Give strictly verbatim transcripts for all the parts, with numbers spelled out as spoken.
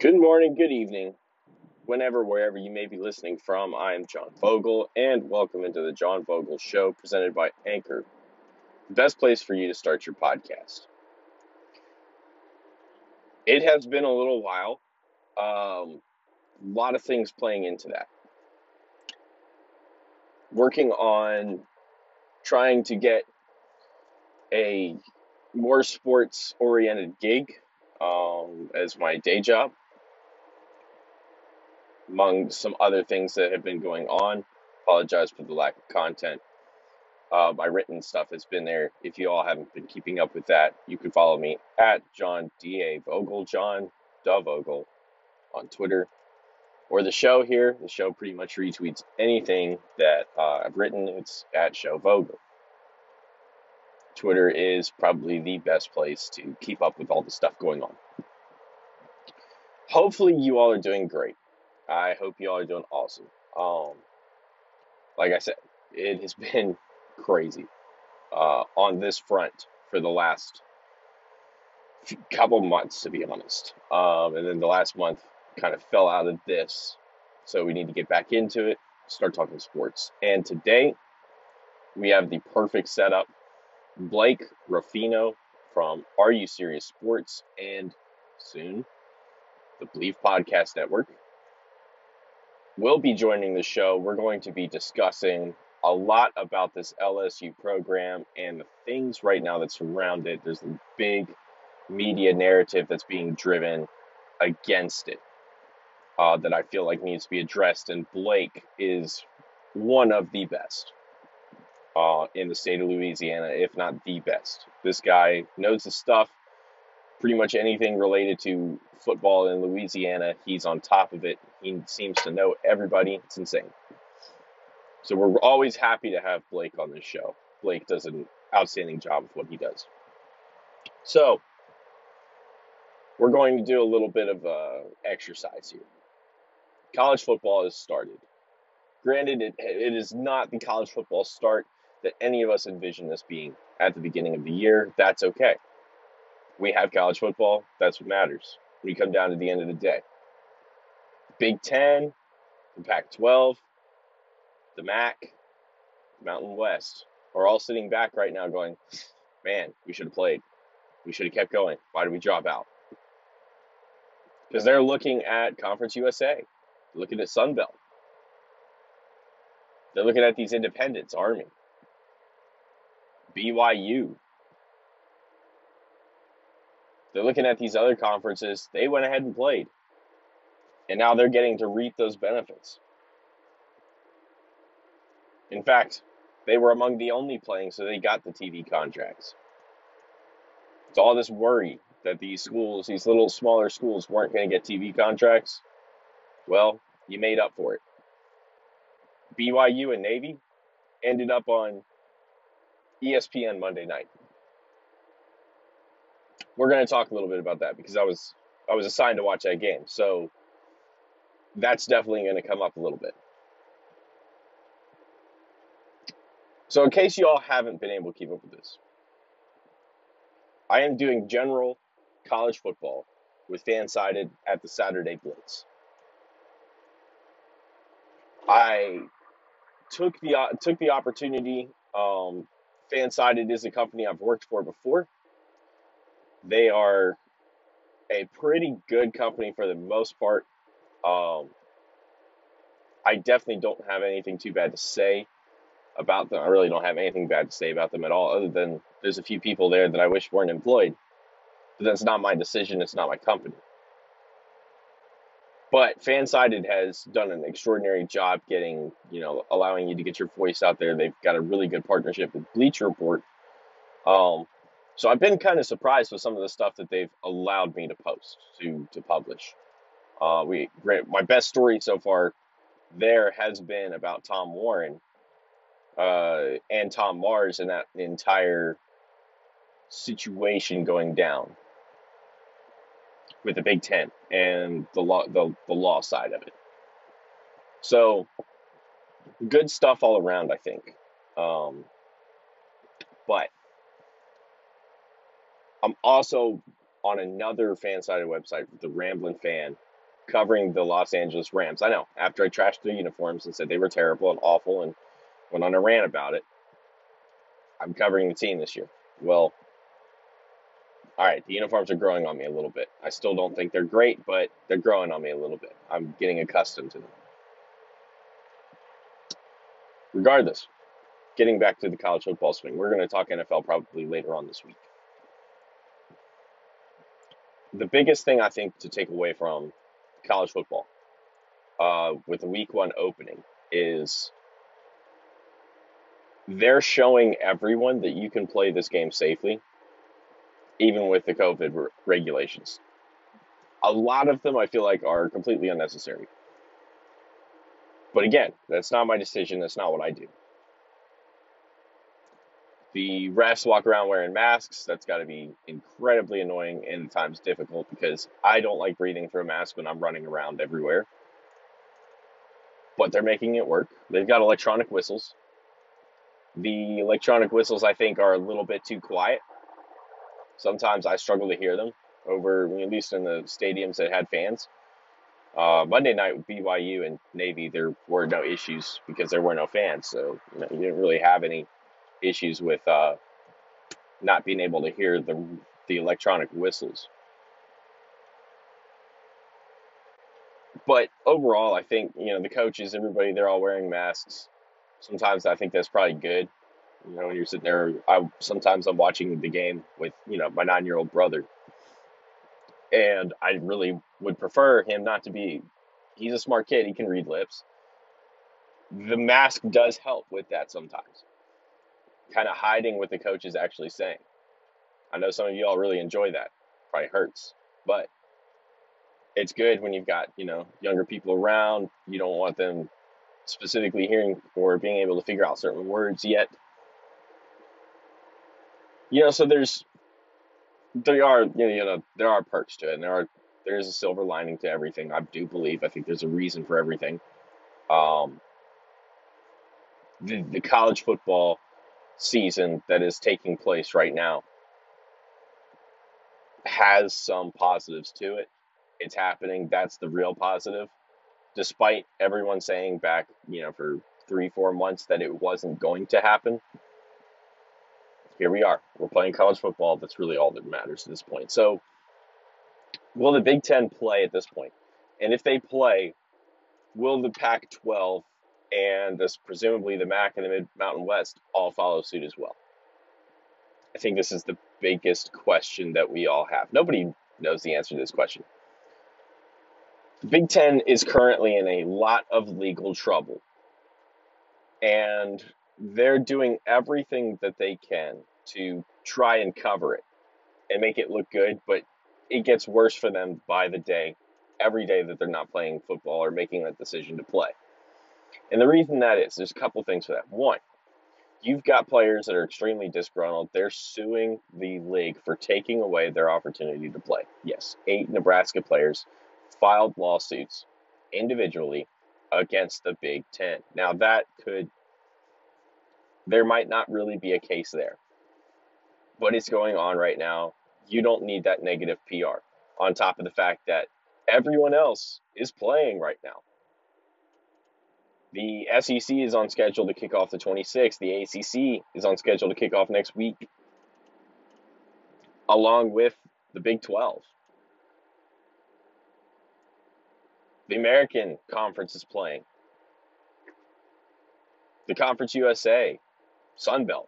Good morning, good evening, whenever, wherever you may be listening from. I am John Vogel, and welcome into the John Vogel Show presented by Anchor, the best place for you to start your podcast. It has been a little while, um, a lot of things playing into that. Working on trying to get a more sports-oriented gig um, as my day job, among some other things that have been going on. Apologize for the lack of content. Uh, my written stuff has been there. If you all haven't been keeping up with that, you can follow me at John D A Vogel, John Da Vogel on Twitter, or the show here. The show pretty much retweets anything that uh, I've written. It's at Show Vogel. Twitter is probably the best place to keep up with all the stuff going on. Hopefully you all are doing great. I hope you all are doing awesome. Um, like I said, it has been crazy uh, on this front for the last couple months, to be honest. Um, and then the last month kind of fell out of this. So we need to get back into it, start talking sports. And today we have the perfect setup. Blake Ruffino from Are You Serious Sports and soon the Believe Podcast Network will be joining the show. We're going to be discussing a lot about this L S U program and the things right now that surround it. There's a big media narrative that's being driven against it uh, that I feel like needs to be addressed, and Blake is one of the best uh, in the state of Louisiana, if not the best. This guy knows the stuff. Pretty much anything related to football in Louisiana, he's on top of it. He seems to know everybody. It's insane. So we're always happy to have Blake on this show. Blake does an outstanding job with what he does. So we're going to do a little bit of uh, exercise here. College football has started. Granted, it, it is not the college football start that any of us envisioned this being at the beginning of the year. That's okay. We have college football. That's what matters. We come down to the end of the day. Big Ten, the Pac twelve, the M A C, Mountain West are all sitting back right now going, man, we should have played. We should have kept going. Why did we drop out? Because they're looking at Conference U S A. They're looking at Sun Belt. They're looking at these independents, Army, B Y U. They're looking at these other conferences. They went ahead and played. And now they're getting to reap those benefits. In fact, they were among the only playing, so they got the T V contracts. It's all this worry that these schools, these little smaller schools, weren't going to get T V contracts. Well, you made up for it. B Y U and Navy ended up on E S P N Monday night. We're going to talk a little bit about that because I was I was assigned to watch that game. So that's definitely going to come up a little bit. So in case you all haven't been able to keep up with this, I am doing general college football with Fansided at the Saturday Blitz. I took the uh, took the opportunity. Um, Fansided is a company I've worked for before. They are a pretty good company for the most part. Um, I definitely don't have anything too bad to say about them. I really don't have anything bad to say about them at all, other than there's a few people there that I wish weren't employed. But that's not my decision. It's not my company. But Fansided has done an extraordinary job getting, you know, allowing you to get your voice out there. They've got a really good partnership with Bleacher Report. Um, so I've been kind of surprised with some of the stuff that they've allowed me to post, to to publish. Uh, we my best story so far there has been about Tom Warren uh, and Tom Mars and that entire situation going down with the Big Ten and the law, the, the law side of it. So good stuff all around, I think. Um, but I'm also on another Fansided website, the Ramblin' Fan, covering the Los Angeles Rams. I know, after I trashed their uniforms and said they were terrible and awful and went on a rant about it, I'm covering the team this year. Well, all right, the uniforms are growing on me a little bit. I still don't think they're great, but they're growing on me a little bit. I'm getting accustomed to them. Regardless, getting back to the college football swing, we're going to talk N F L probably later on this week. The biggest thing I think to take away from college football uh, with the week one opening is they're showing everyone that you can play this game safely, even with the COVID re- regulations. A lot of them I feel like are completely unnecessary. But again, that's not my decision. That's not what I do. The refs walk around wearing masks. That's got to be incredibly annoying and at times difficult because I don't like breathing through a mask when I'm running around everywhere. But they're making it work. They've got electronic whistles. The electronic whistles, I think, are a little bit too quiet. Sometimes I struggle to hear them over, at least in the stadiums that had fans. Uh, Monday night with B Y U and Navy, there were no issues because there were no fans. So you, know, you didn't really have any issues with uh, not being able to hear the the electronic whistles. But overall, I think, you know, the coaches, everybody, they're all wearing masks. Sometimes I think that's probably good. You know, when you're sitting there, I sometimes I'm watching the game with, you know, my nine-year-old brother. And I really would prefer him not to be, he's a smart kid, he can read lips. The mask does help with that sometimes. Kind of hiding what the coach is actually saying. I know some of you all really enjoy that. Probably hurts. But it's good when you've got, you know, younger people around. You don't want them specifically hearing or being able to figure out certain words yet. You know, so there's, there are, you know, you know, there are perks to it, and there are, there is a silver lining to everything. I do believe. I think there's a reason for everything. Um, the, the college football season that is taking place right now has some positives to it. It's happening. That's the real positive. Despite everyone saying back, you know, for three, four months that it wasn't going to happen, here we are. We're playing college football. That's really all that matters at this point. So, will the Big Ten play at this point? And if they play, will the Pac twelve and this, presumably the M A C and the Mid-Mountain West all follow suit as well? I think this is the biggest question that we all have. Nobody knows the answer to this question. The Big Ten is currently in a lot of legal trouble, and they're doing everything that they can to try and cover it and make it look good, but it gets worse for them by the day, every day that they're not playing football or making that decision to play. And the reason that is, there's a couple things for that. One, you've got players that are extremely disgruntled. They're suing the league for taking away their opportunity to play. Yes, eight Nebraska players filed lawsuits individually against the Big Ten. Now that could, there might not really be a case there, but it's going on right now. You don't need that negative P R on top of the fact that everyone else is playing right now. The S E C is on schedule to kick off the twenty-sixth. The A C C is on schedule to kick off next week, along with the Big twelve. The American Conference is playing. The Conference U S A, Sun Belt,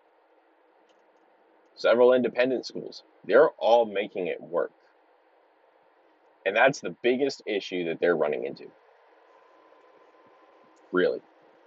several independent schools, they're all making it work. And that's the biggest issue that they're running into. Really.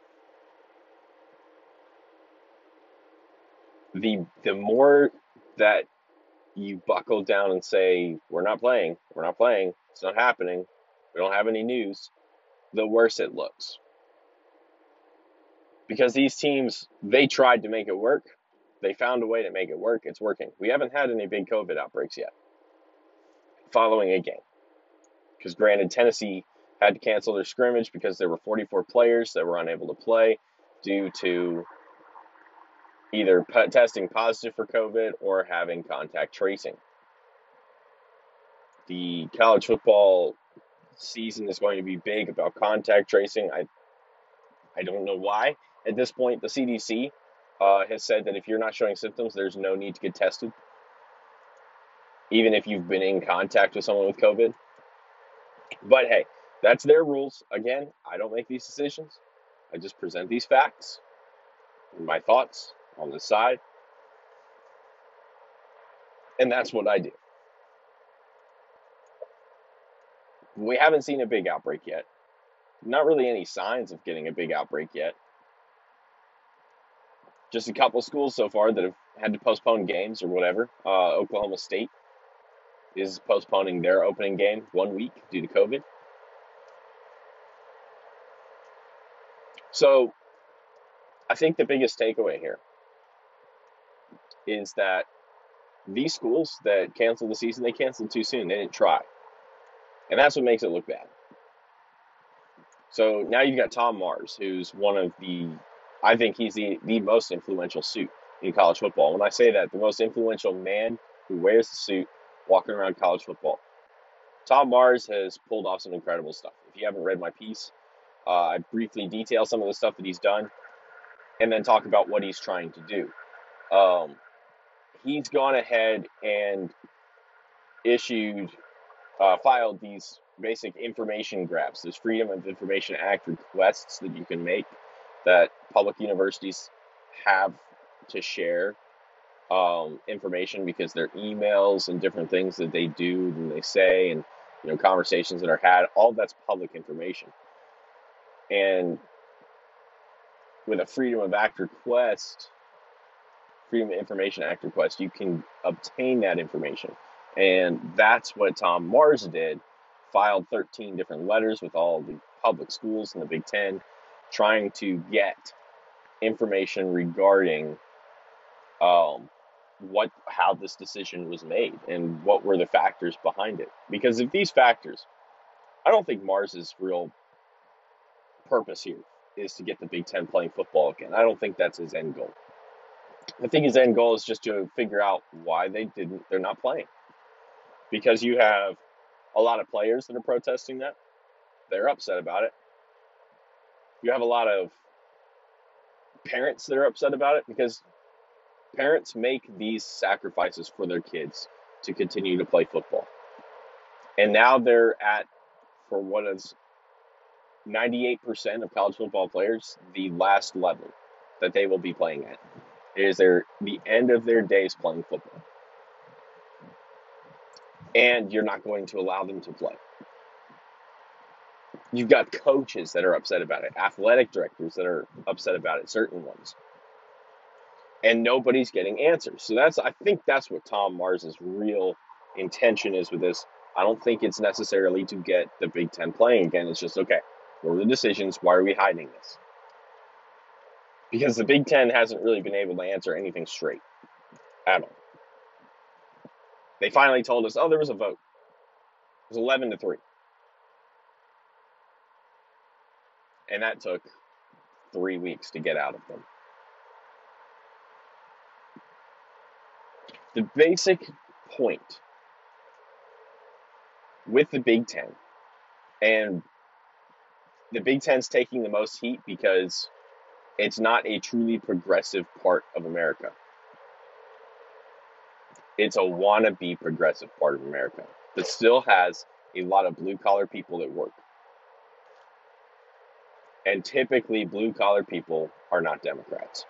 The the more that you buckle down and say, we're not playing, we're not playing, it's not happening, we don't have any news, the worse it looks. Because these teams, they tried to make it work. They found a way to make it work. It's working. We haven't had any big COVID outbreaks yet following a game. Because granted, Tennessee had to cancel their scrimmage because there were forty-four players that were unable to play due to either p- testing positive for COVID or having contact tracing. The college football season is going to be big about contact tracing. I I don't know why. At this point, the C D C uh, has said that if you're not showing symptoms, there's no need to get tested, even if you've been in contact with someone with COVID. But hey, that's their rules. Again, I don't make these decisions. I just present these facts and my thoughts on the side, and that's what I do. We haven't seen a big outbreak yet. Not really any signs of getting a big outbreak yet. Just a couple schools so far that have had to postpone games or whatever. Uh, Oklahoma State is postponing their opening game one week due to COVID. So I think the biggest takeaway here is that these schools that canceled the season, they canceled too soon. They didn't try. And that's what makes it look bad. So now you've got Tom Mars, who's one of the, I think he's the, the most influential suit in college football. When I say that, the most influential man who wears the suit walking around college football. Tom Mars has pulled off some incredible stuff. If you haven't read my piece, uh, I briefly detail some of the stuff that he's done and then talk about what he's trying to do. Um, he's gone ahead and issued, uh, filed these basic information grabs, this Freedom of Information Act requests that you can make that public universities have to share um, information because they're emails and different things that they do and they say and you know conversations that are had. All that's public information. And with a Freedom of Act request, Freedom of Information Act request, you can obtain that information. And that's what Tom Mars did. Filed thirteen different letters with all the public schools in the Big Ten, trying to get information regarding um, what, how this decision was made and what were the factors behind it. Because of these factors, I don't think Mars's real purpose here is to get the Big Ten playing football again. I don't think that's his end goal. I think his end goal is just to figure out why they didn't, they're not playing. Because you have a lot of players that are protesting that. They're upset about it. You have a lot of parents that are upset about it because parents make these sacrifices for their kids to continue to play football. And now they're at, for what is ninety-eight percent of college football players, the last level that they will be playing at. It is their, the end of their days playing football. And you're not going to allow them to play. You've got coaches that are upset about it, athletic directors that are upset about it, certain ones. And nobody's getting answers. So that's, I think that's what Tom Mars's real intention is with this. I don't think it's necessarily to get the Big Ten playing again. It's just, okay, what are the decisions? Why are we hiding this? Because the Big Ten hasn't really been able to answer anything straight at all. They finally told us, oh, there was a vote. It was eleven to three. And that took three weeks to get out of them. The basic point with the Big Ten, and the Big Ten's taking the most heat because it's not a truly progressive part of America. It's a wannabe progressive part of America that still has a lot of blue-collar people that work. And typically, blue-collar people are not Democrats.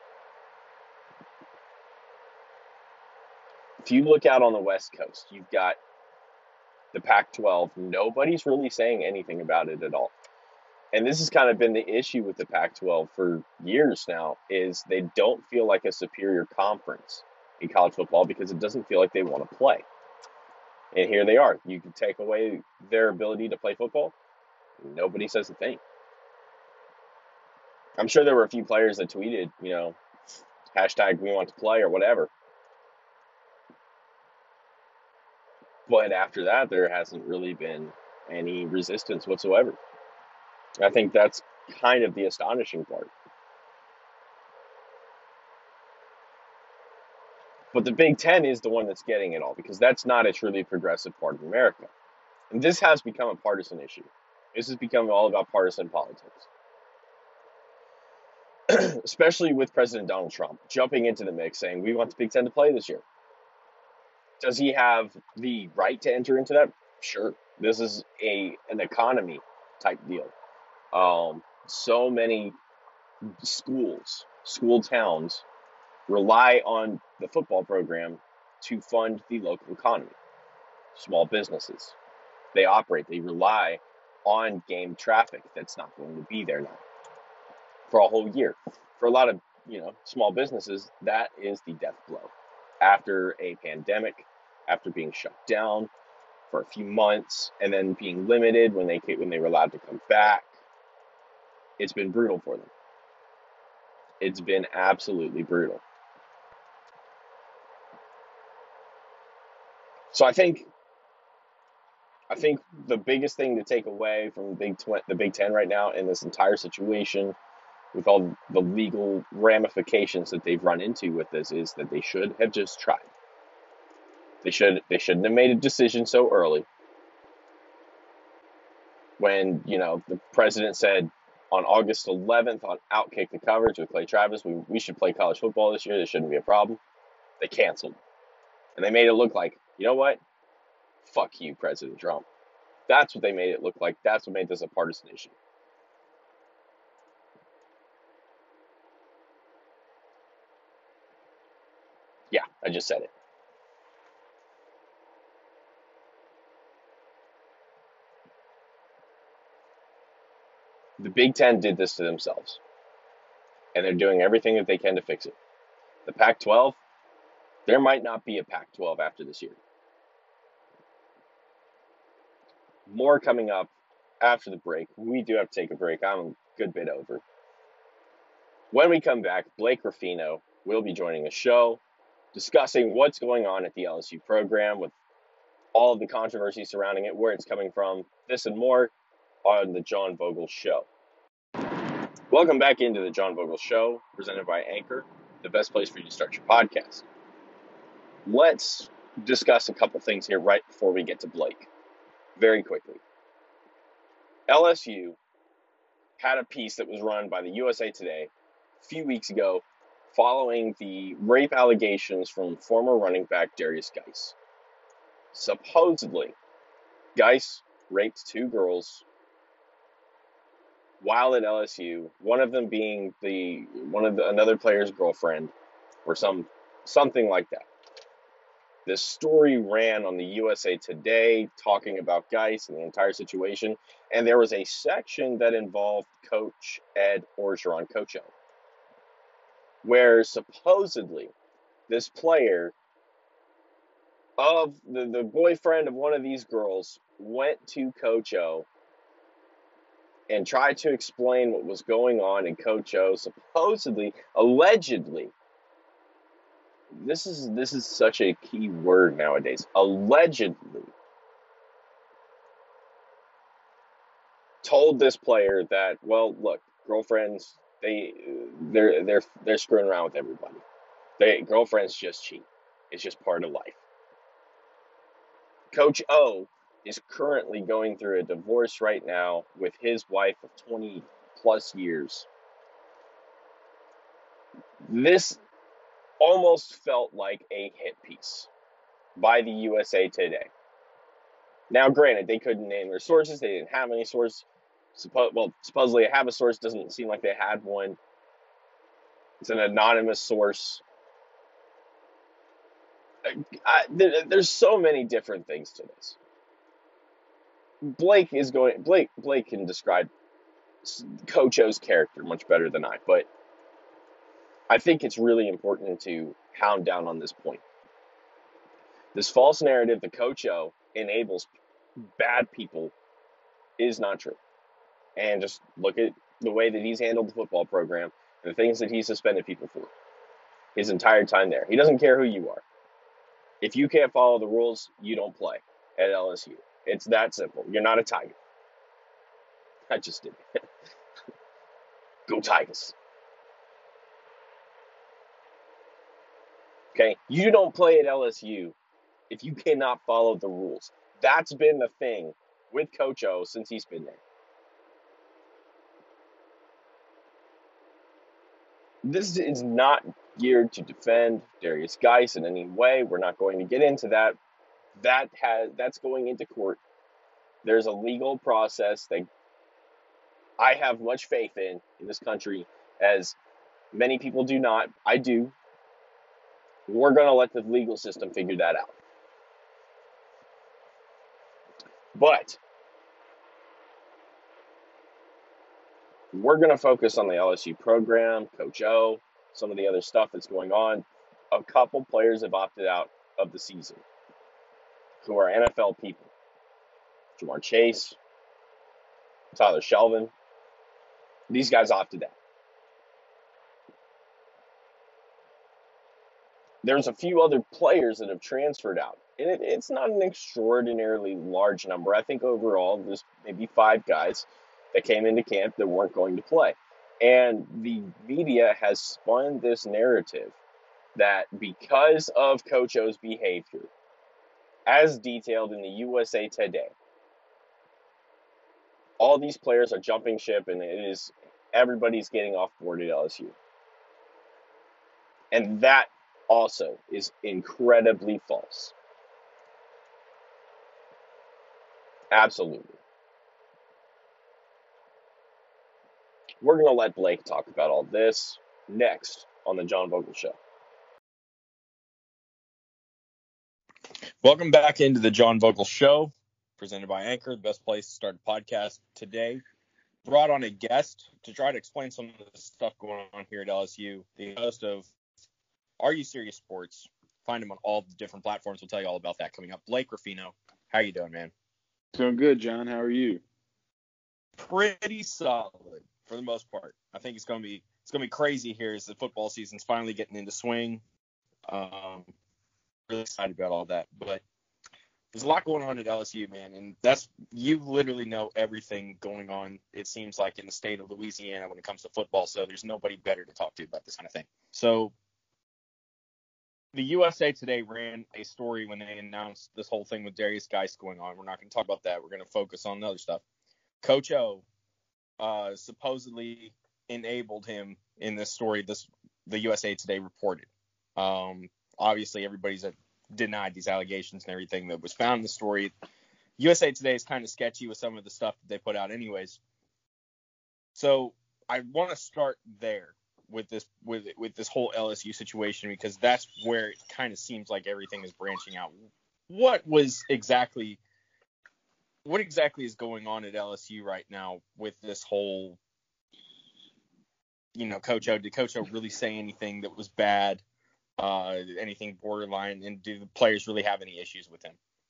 If you look out on the West Coast, you've got the Pac twelve. Nobody's really saying anything about it at all. And this has kind of been the issue with the Pac twelve for years now, is they don't feel like a superior conference in college football because it doesn't feel like they want to play. And here they are. You can take away their ability to play football. Nobody says a thing. I'm sure there were a few players that tweeted, you know, hashtag we want to play or whatever. But after that, there hasn't really been any resistance whatsoever. I think that's kind of the astonishing part. But the Big Ten is the one that's getting it all because that's not a truly progressive part of America. And this has become a partisan issue. This has become all about partisan politics, especially with President Donald Trump jumping into the mix saying, we want the Big Ten to play this year. Does he have the right to enter into that? Sure. This is a an economy type deal. Um, so many schools, school towns rely on the football program to fund the local economy. Small businesses, they operate, they rely on game traffic that's not going to be there now for a whole year. For a lot of, you know, small businesses, that is the death blow. After a pandemic, after being shut down for a few months, and then being limited when they when they were allowed to come back, it's been brutal for them. It's been absolutely brutal. So I think I think the biggest thing to take away from the Big Tw- the Big Ten right now in this entire situation, with all the legal ramifications that they've run into with this, is that they should have just tried. They should they shouldn't have made a decision so early. When, you know, the president said on August eleventh on Outkick the Coverage with Clay Travis, we, we should play college football this year. There shouldn't be a problem. They canceled. And they made it look like, you know what? Fuck you, President Trump. That's what they made it look like. That's what made this a partisan issue. Yeah, I just said it. The Big Ten did this to themselves, and they're doing everything that they can to fix it. The Pac twelve, there might not be a Pac twelve after this year. More coming up after the break. We do have to take a break. I'm a good bit over. When we come back, Blake Ruffino will be joining the show, discussing what's going on at the L S U program with all of the controversy surrounding it, where it's coming from, this and more on the John Vogel Show. Welcome back into the John Vogel Show, presented by Anchor, the best place for you to start your podcast. Let's discuss a couple things here right before we get to Blake, very quickly. L S U had a piece that was run by the U S A Today a few weeks ago following the rape allegations from former running back Derrius Guice. Supposedly, Guice raped two girls while at L S U, one of them being the one of the, another player's girlfriend, or some something like that. This story ran on the U S A Today talking about Guice and the entire situation, and there was a section that involved Coach Ed Orgeron, Coach O, where supposedly this player of the, the boyfriend of one of these girls went to Coach O and tried to explain what was going on, and Coach O supposedly, allegedly, this is this is such a key word nowadays, allegedly told this player that, well, look, girlfriends, they they're they're they're screwing around with everybody. They girlfriends just cheat. It's just part of life. Coach O is currently going through a divorce right now with his wife of twenty plus years. This almost felt like a hit piece by the U S A Today. Now, granted, they couldn't name their sources. They didn't have any source. Suppo- well, supposedly have a source. Doesn't seem like they had one. It's an anonymous source. I, there, there's so many different things to this. Blake is going. Blake Blake can describe Coach O's character much better than I, but I think it's really important to hound down on this point. This false narrative that Coach O enables bad people is not true. And just look at the way that he's handled the football program and the things that he suspended people for his entire time there. He doesn't care who you are. If you can't follow the rules, you don't play at L S U. It's that simple. You're not a Tiger. I just did it. Go Tigers. Okay? You don't play at L S U if you cannot follow the rules. That's been the thing with Coach O since he's been there. This is not geared to defend Darius Geis in any way. We're not going to get into that. That has that's going into court. There's a legal process that I have much faith in in this country, as many people do not. I do. We're going to let the legal system figure that out. But we're going to focus on the L S U program, Coach O, some of the other stuff that's going on. A couple players have opted out of the season who are N F L people. Ja'Marr Chase, Tyler Shelvin. These guys opted out. There's a few other players that have transferred out. And it, it's not an extraordinarily large number. I think overall there's maybe five guys that came into camp that weren't going to play. And the media has spun this narrative that because of Coach O's behavior, as detailed in the U S A Today, all these players are jumping ship and it is everybody's getting off board at L S U. And that also is incredibly false. Absolutely. We're going to let Blake talk about all this next on the John Vogel Show. Welcome back into the John Vogel Show, presented by Anchor, the best place to start a podcast. Today, brought on a guest to try to explain some of the stuff going on here at L S U. The host of Are You Serious Sports. Find him on all the different platforms. We'll tell you all about that coming up. Blake Ruffino, how you doing, man? Doing good, John. How are you? Pretty solid for the most part. I think it's gonna be it's gonna be crazy here as the football season's finally getting into swing. Um, really excited about all that, but there's a lot going on at L S U, man, and that's you literally know everything going on. It seems like in the state of Louisiana when it comes to football, so there's nobody better to talk to about this kind of thing. So the U S A Today ran a story when they announced this whole thing with Darius Geis going on. We're not going to talk about that. We're going to focus on the other stuff. Coach O uh, supposedly enabled him in this story. This the U S A Today reported. Um, obviously, everybody's denied these allegations and everything that was found in the story. U S A Today is kind of sketchy with some of the stuff that they put out, anyways. So I want to start there with this with with this whole L S U situation, because that's where it kind of seems like everything is branching out. What was exactly what exactly is going on at L S U right now with this whole, you know, Coach O? Did Coach O really say anything that was bad, uh, anything borderline, and do the players really have any issues with him?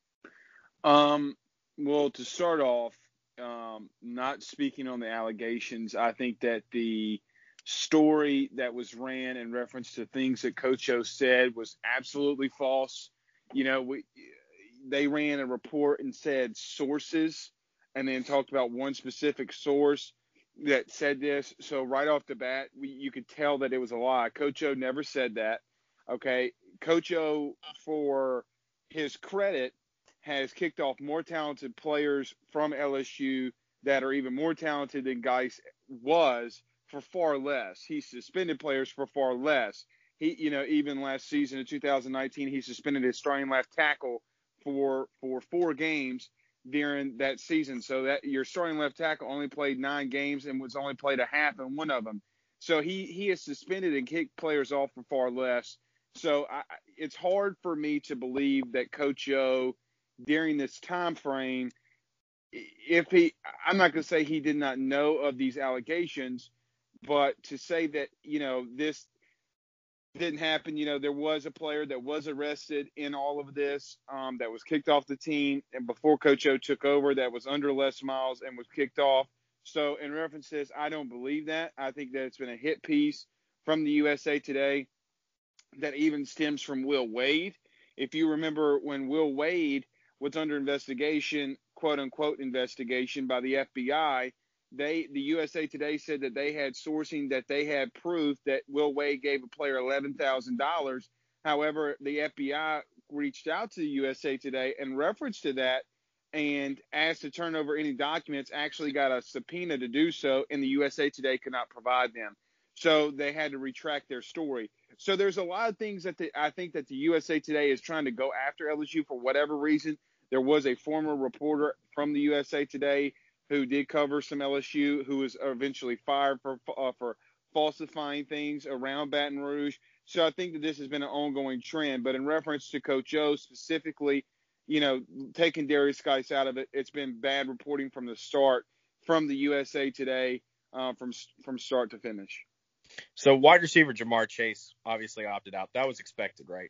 Um, well, to start off, um, not speaking on the allegations, I think that the story that was ran in reference to things that Coach O said was absolutely false. You know, we they ran a report and said sources, and then talked about one specific source that said this. So right off the bat, we, you could tell that it was a lie. Coach O never said that. Okay, Coach O, for his credit, has kicked off more talented players from L S U that are even more talented than Geis was for far less. He suspended players for far less. He, you know, even last season in two thousand nineteen, he suspended his starting left tackle for for four games during that season. So that your starting left tackle only played nine games and was only played a half in one of them. So he he has suspended and kicked players off for far less. So I, it's hard for me to believe that Coach O, during this time frame, if he, I'm not going to say he did not know of these allegations, but to say that, you know, this didn't happen, you know, there was a player that was arrested in all of this, um, that was kicked off the team, and before Coach O took over, that was under Les Miles and was kicked off. So in reference to this, I don't believe that. I think that it's been a hit piece from the U S A Today that even stems from Will Wade. If you remember when Will Wade was under investigation, quote unquote investigation by the F B I, they the U S A Today said that they had sourcing that they had proof that Will Wade gave a player eleven thousand dollars. However, the F B I reached out to the U S A Today in reference to that and asked to turn over any documents, actually got a subpoena to do so, and the U S A Today could not provide them. So they had to retract their story. So there's a lot of things that the, I think that the U S A Today is trying to go after L S U for whatever reason. There was a former reporter from the U S A Today who did cover some L S U who was eventually fired for uh, for falsifying things around Baton Rouge. So I think that this has been an ongoing trend. But in reference to Coach O specifically, you know, taking Darius Geis out of it, it's been bad reporting from the start from the U S A Today uh, from from start to finish. So wide receiver Jamar Chase obviously opted out. That was expected, right?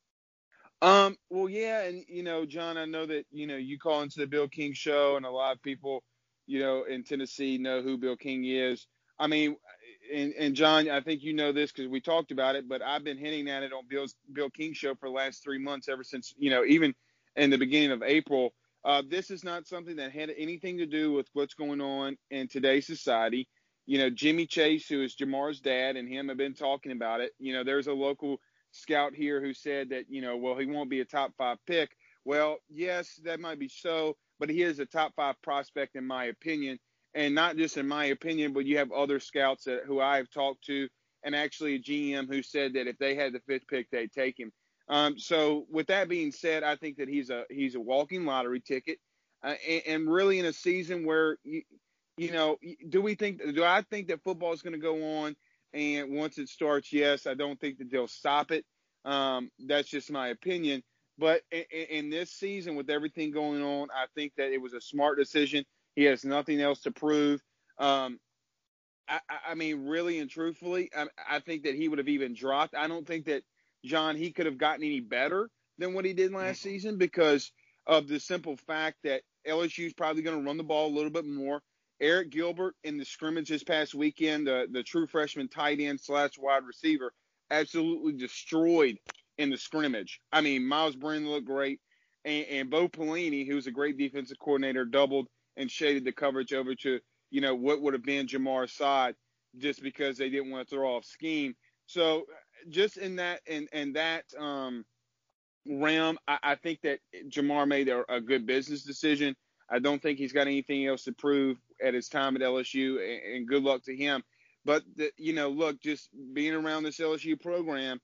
Um, well, yeah, and, you know, John, I know that, you know, you call into the Bill King show, and a lot of people, you know, in Tennessee know who Bill King is. I mean, and, and John, I think you know this because we talked about it, but I've been hinting at it on Bill's Bill King show for the last three months, ever since, you know, even in the beginning of April. Uh, this is not something that had anything to do with what's going on in today's society. You know, Jimmy Chase, who is Jamar's dad, and him have been talking about it. You know, there's a local scout here who said that, you know, well, he won't be a top five pick. Well, yes, that might be so, but he is a top five prospect in my opinion. And not just in my opinion, but you have other scouts that, who I've talked to, and actually a G M who said that if they had the fifth pick, they'd take him. Um, so with that being said, I think that he's a he's a walking lottery ticket, uh, and, and really in a season where you, you know, do we think do I think that football is going to go on? And once it starts, yes, I don't think that they'll stop it. Um, that's just my opinion. But in, in this season, with everything going on, I think that it was a smart decision. He has nothing else to prove. Um, I, I mean, really and truthfully, I, I think that he would have even dropped. I don't think that, John, he could have gotten any better than what he did last mm-hmm. season because of the simple fact that L S U is probably going to run the ball a little bit more. Eric Gilbert in the scrimmage this past weekend, the, the true freshman tight end slash wide receiver, absolutely destroyed in the scrimmage. I mean, Miles Brennan looked great, and, and Bo Pelini, who's a great defensive coordinator, doubled and shaded the coverage over to, you know, what would have been Jamar's side just because they didn't want to throw off scheme. So just in that in, in that um, realm, I, I think that Jamar made a, a good business decision. I don't think he's got anything else to prove at his time at L S U, and, and good luck to him. But, the, you know, look, just being around this L S U program,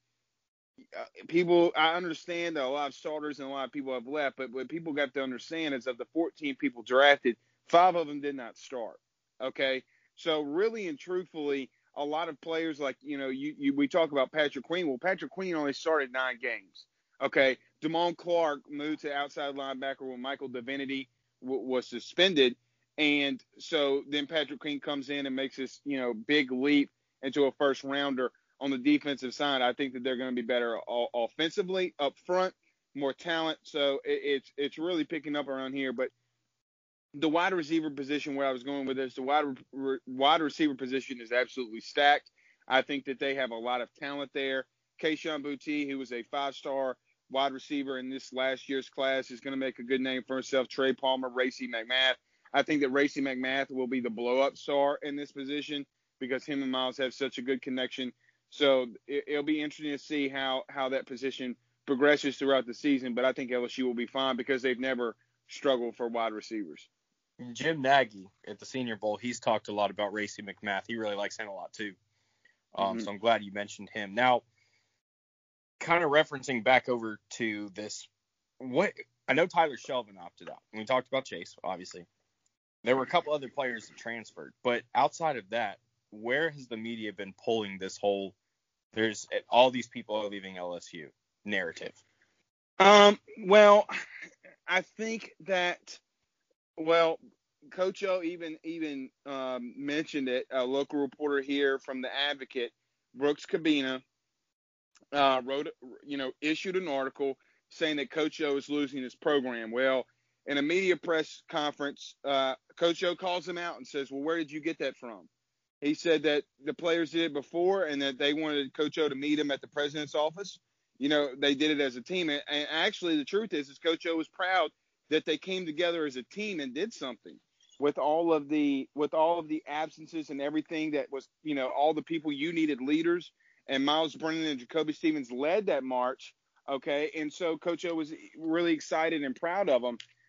uh, people, I understand that a lot of starters and a lot of people have left, but what people got to understand is of the fourteen people drafted, five of them did not start, okay? So really and truthfully, a lot of players like, you know, you, you we talk about Patrick Queen. Well, Patrick Queen only started nine games, okay? Damone Clark moved to outside linebacker when Michael Divinity was suspended, and so then Patrick Queen comes in and makes this, you know, big leap into a first rounder on the defensive side. I think that they're going to be better offensively up front, more talent. So it, it's it's really picking up around here. But the wide receiver position, where I was going with this, the wide re- wide receiver position is absolutely stacked. I think that they have a lot of talent there. Kayshon Boutte, who was a five-star wide receiver in this last year's class, is going to make a good name for himself. Trey Palmer, Racey McMath. I think that Racey McMath will be the blow-up star in this position because him and Miles have such a good connection. So it, it'll be interesting to see how, how that position progresses throughout the season. But I think L S U will be fine because they've never struggled for wide receivers. Jim Nagy at the Senior Bowl, he's talked a lot about Racey McMath. He really likes him a lot too. Um, mm-hmm. So I'm glad you mentioned him. Now, kind of referencing back over to this, what I know Tyler Shelvin opted out. We talked about Chase, obviously. There were a couple other players that transferred, but outside of that, where has the media been pulling this whole there's all these people are leaving L S U narrative? Um, well, I think that, well, Coach O even even um, mentioned it. A local reporter here from the Advocate, Brooks Cabina, uh, wrote, you know, issued an article saying that Coach O is losing his program. Well, in a media press conference, uh, Coach O calls him out and says, well, where did you get that from? He said that the players did it before and that they wanted Coach O to meet him at the president's office. You know, they did it as a team. And actually, the truth is, is Coach O was proud that they came together as a team and did something with all of the with all of the absences and everything that was, you know, all the people you needed leaders. And Miles Brennan and Jacoby Stevens led that march. Okay. And so Coach O was really excited and proud of them.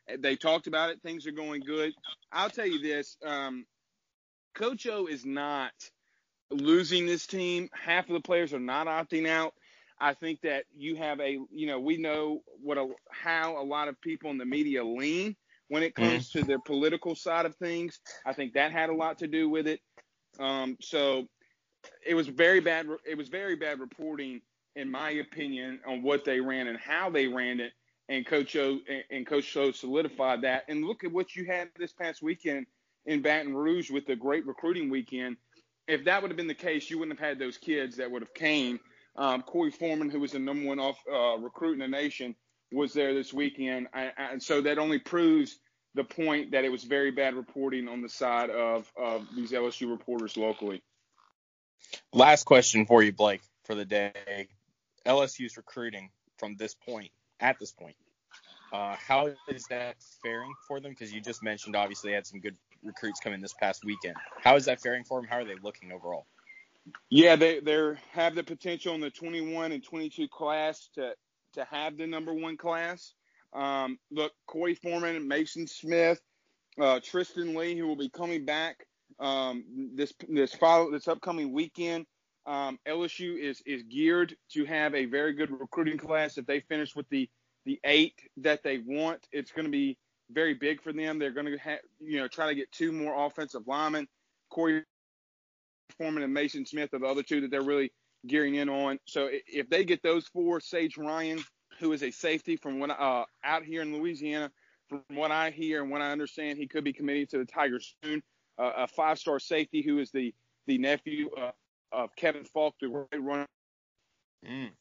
They talked about it. Things are going good. I'll tell you this. Um, Coach O is not losing this team. Half of the players are not opting out. I think that you have a, you know, we know what a, how a lot of people in the media lean when it comes Mm. to their political side of things. I think that had a lot to do with it. Um, so it was very bad. It was very bad reporting, in my opinion, on what they ran and how they ran it. And Coach O and Coach O solidified that. And look at what you had this past weekend in Baton Rouge with the great recruiting weekend. If that would have been the case, you wouldn't have had those kids that would have came. Um, Corey Foreman, who was the number one off uh, recruit in the nation, was there this weekend. I, I, and so that only proves the point that it was very bad reporting on the side of, of these L S U reporters locally. Last question for you, Blake, for the day. L S U's recruiting from this point, at this point, uh, how is that faring for them? Because you just mentioned, obviously, they had some good recruits come in this past weekend. How is that faring for them? How are they looking overall? Yeah, they they have the potential in the twenty-one and twenty-two class to to have the number one class. Um, look, Corey Foreman, Mason Smith, uh, Tristan Lee, who will be coming back um, this this follow this upcoming weekend. Um, L S U is is geared to have a very good recruiting class. If they finish with the the eight that they want, it's going to be very big for them. They're going to ha- you know try to get two more offensive linemen. Corey Foreman and Mason Smith are the other two that they're really gearing in on. So if they get those four, Sage Ryan, who is a safety from what uh, out here in Louisiana, from what I hear and what I understand, he could be committing to the Tigers soon. Uh, a five-star safety who is the the nephew uh, of Kevin Falk, the great runner. Mm.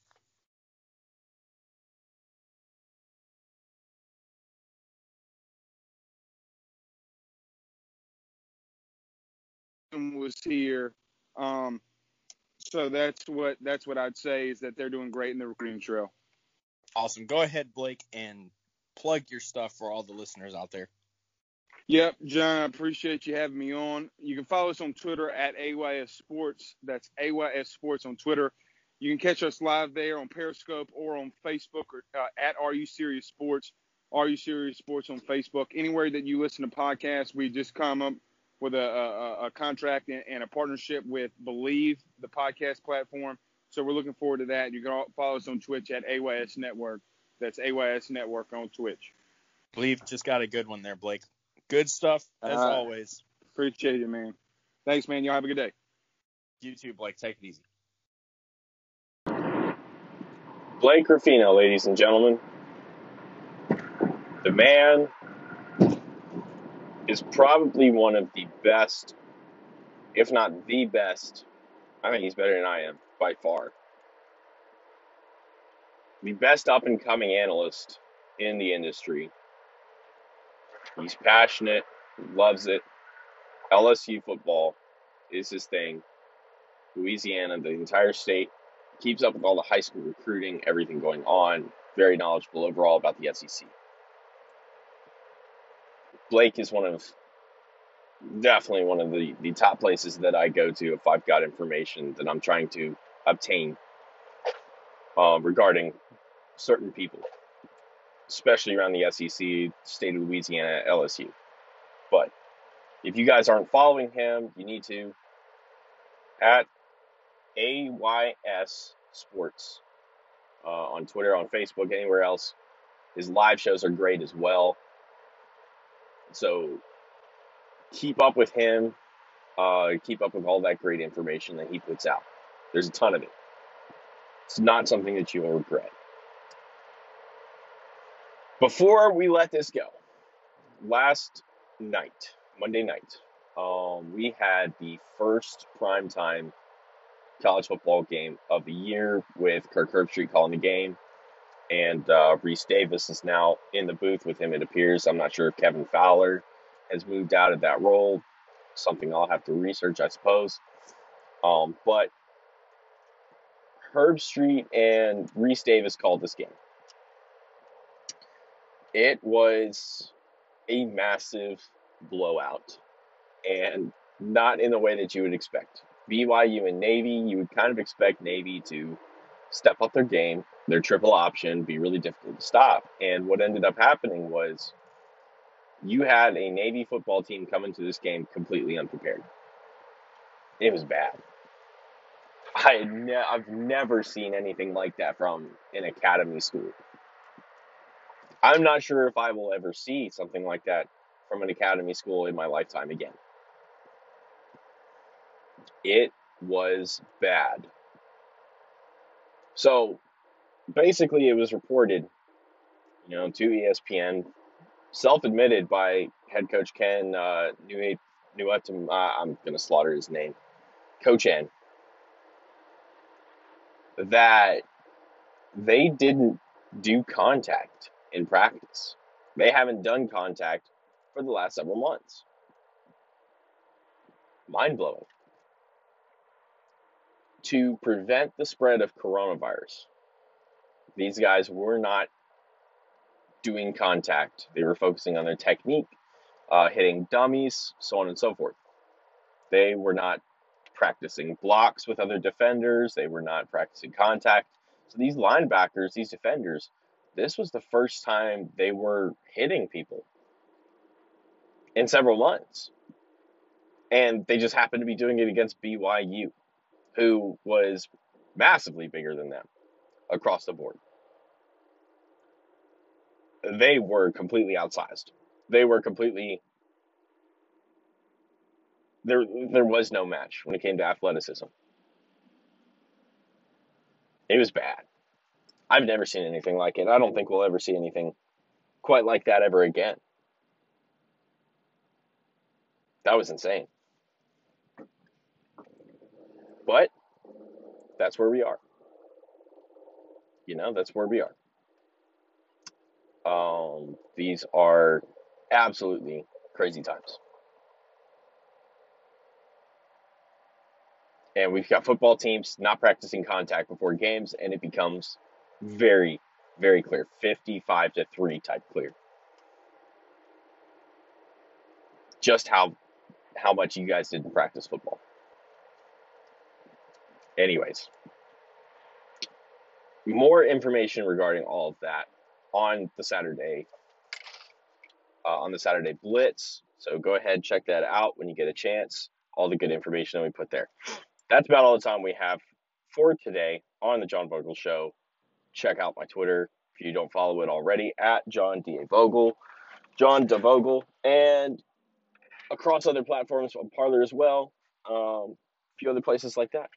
Was here. Um, so that's what that's what I'd say is that they're doing great in the recruiting trail. Awesome. Go ahead, Blake, and plug your stuff for all the listeners out there. Yep, John, I appreciate you having me on. You can follow us on Twitter at A Y S Sports. That's A Y S Sports on Twitter. You can catch us live there on Periscope or on Facebook or uh, at Are You Serious Sports. Are You Serious Sports on Facebook. Anywhere that you listen to podcasts, we just come up with a, a, a contract and, and a partnership with Believe, the podcast platform. So we're looking forward to that. You can follow us on Twitch at A Y S Network. That's A Y S Network on Twitch. Believe just got a good one there, Blake. Good stuff, as uh, always. Appreciate it, man. Thanks, man. Y'all have a good day. You too, Blake. Take it easy. Blake Ruffino, ladies and gentlemen. The man is probably one of the best, if not the best. I think he's better than I am, by far. The best up-and-coming analyst in the industry. He's passionate, loves it. L S U football is his thing. Louisiana, the entire state, keeps up with all the high school recruiting, everything going on. Very knowledgeable overall about the S E C. Blake is one of, definitely one of the, the top places that I go to if I've got information that I'm trying to obtain uh, regarding certain people, especially around the S E C, state of Louisiana, L S U. But if you guys aren't following him, you need to. At A Y S Sports uh, on Twitter, on Facebook, anywhere else. His live shows are great as well. So keep up with him. Uh, keep up with all that great information that he puts out. There's a ton of it. It's not something that you will regret. Before we let this go, last night, Monday night, um, we had the first primetime college football game of the year with Kirk Herbstreit calling the game. And uh, Reese Davis is now in the booth with him, it appears. I'm not sure if Kevin Fowler has moved out of that role. Something I'll have to research, I suppose. Um, but Herbstreit and Reese Davis called this game. It was a massive blowout, and not in the way that you would expect. B Y U and Navy, you would kind of expect Navy to step up their game, their triple option, be really difficult to stop. And what ended up happening was You had a Navy football team come into this game completely unprepared. It was bad. I had ne- I've never seen anything like that from an academy school. I'm not sure if I will ever see something like that from an academy school in my lifetime again. It was bad. So basically, it was reported, you know, to E S P N, self-admitted by head coach Ken uh, Newton. Uh, I'm gonna slaughter his name, Coach N, that they didn't do contact in practice. They haven't done contact for the last several months. Mind-blowing. To prevent the spread of coronavirus, these guys were not doing contact. They were focusing on their technique, uh, hitting dummies, so on and so forth. They were not practicing blocks with other defenders. They were not practicing contact. So these linebackers, these defenders, this was the first time they were hitting people in several months. And they just happened to be doing it against B Y U, who was massively bigger than them across the board. They were completely outsized. They were completely... There, there was no match when it came to athleticism. It was bad. I've never seen anything like it. I don't think we'll ever see anything quite like that ever again. That was insane. But that's where we are. You know, that's where we are. Um, these are absolutely crazy times. And we've got football teams not practicing contact before games, and it becomes very, very clear. fifty-five to three type clear. Just how how much you guys didn't practice football. Anyways, more information regarding all of that on the Saturday, uh, on the Saturday Blitz. So go ahead, check that out when you get a chance. All the good information that we put there. That's about all the time we have for today on the John Vogel Show. Check out my Twitter if you don't follow it already, at John D. A. Vogel, John DeVogel, and across other platforms on Parler as well. Um, a few other places like that.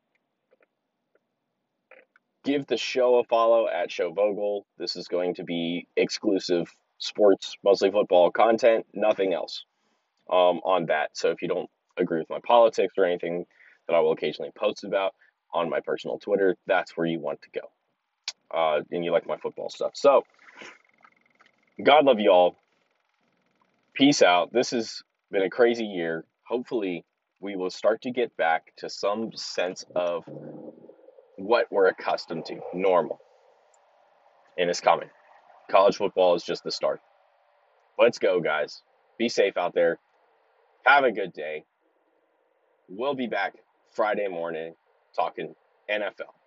Give the show a follow at Show Vogel. This is going to be exclusive sports, mostly football content, nothing else um, on that. So if you don't agree with my politics or anything that I will occasionally post about on my personal Twitter, that's where you want to go. Uh, and you like my football stuff. So, God love you all. Peace out. This has been a crazy year. Hopefully, we will start to get back to some sense of what we're accustomed to, normal. And it's coming. College football is just the start. Let's go, guys. Be safe out there. Have a good day. We'll be back Friday morning talking N F L.